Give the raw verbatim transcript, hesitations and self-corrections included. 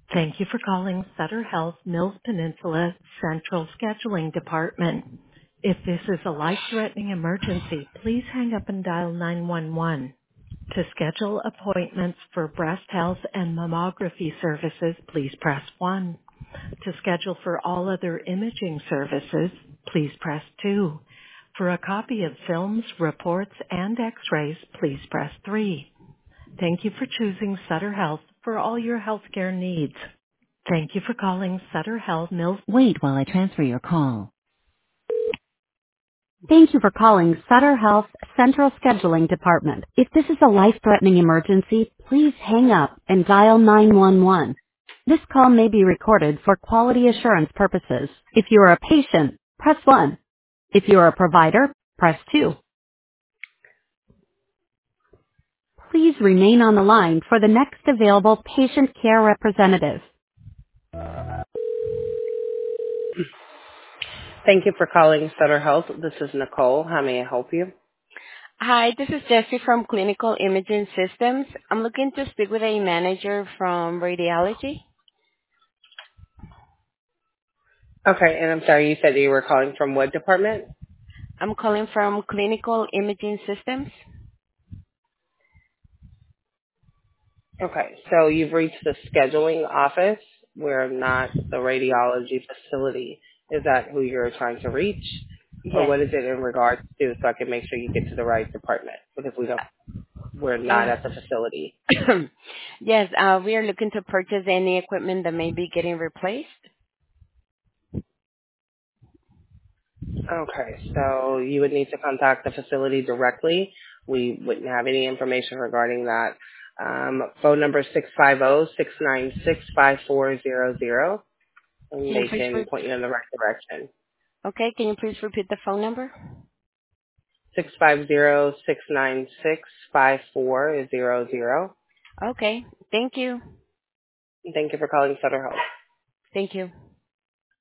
Thank you for calling Sutter Health Mills Peninsula Central Scheduling Department. If this is a life-threatening emergency, please hang up and dial nine one one. To schedule appointments for breast health and mammography services, please press one. To schedule for all other imaging services, please press two. For a copy of films, reports, and x-rays, please press three. Thank you for choosing Sutter Health for all your healthcare needs. Thank you for calling Sutter Health Mills. Wait while I transfer your call. Thank you for calling Sutter Health Central Scheduling Department. If this is a life-threatening emergency, please hang up and dial nine one one. This call may be recorded for quality assurance purposes. If you are a patient, press one. If you are a provider, press two. Please remain on the line for the next available patient care representative. Thank you for calling Sutter Health. This is Nicole. How may I help you? Hi, this is Jessie from Clinical Imaging Systems. I'm looking to speak with a manager from radiology. Okay, and I'm sorry, you said you were calling from what department? I'm calling from Clinical Imaging Systems. Okay, so you've reached the scheduling office. We're not the radiology facility. Is that who you're trying to reach? Or Yes. what is it in regards to so I can make sure you get to the right department? Because we don't, we're not Uh, at the facility. yes, uh, we are looking to purchase any equipment that may be getting replaced. Okay, so you would need to contact the facility directly. We wouldn't have any information regarding that. Um, phone number six five zero, six nine six, five four zero zero, and Can you they please can re- point you in the right direction. okay, can you please repeat the phone number? Six five zero, six nine six, five four zero zero. Okay, thank you. Thank you for calling Sutter Health. Thank you.